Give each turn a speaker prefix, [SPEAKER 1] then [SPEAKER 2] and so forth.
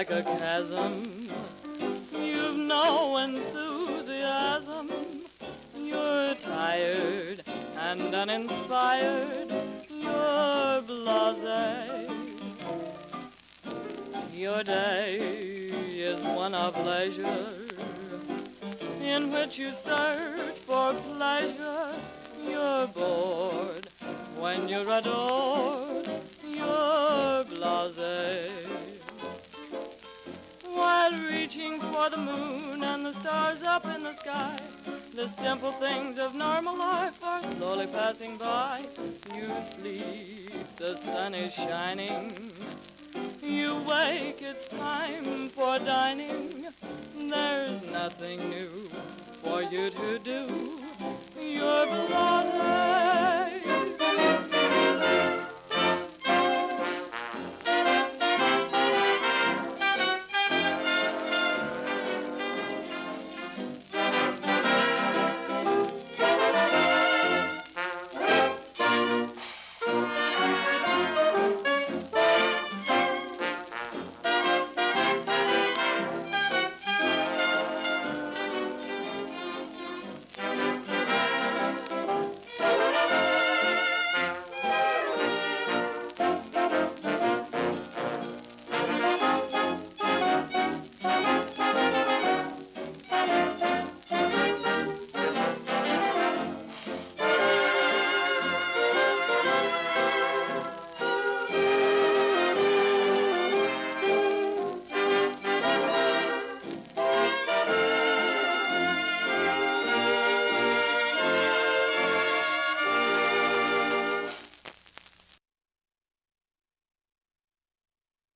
[SPEAKER 1] like a chasm. You've no enthusiasm. You're tired and uninspired. You're blasé. Your day is one of leisure in which you search for pleasure. You're bored when you're adored. You're blasé. While reaching for the moon and the stars up in the sky, the simple things of normal life are slowly passing by. You sleep, the sun is shining. You wake, it's time for dining. There's nothing new for you to do. You're blasé.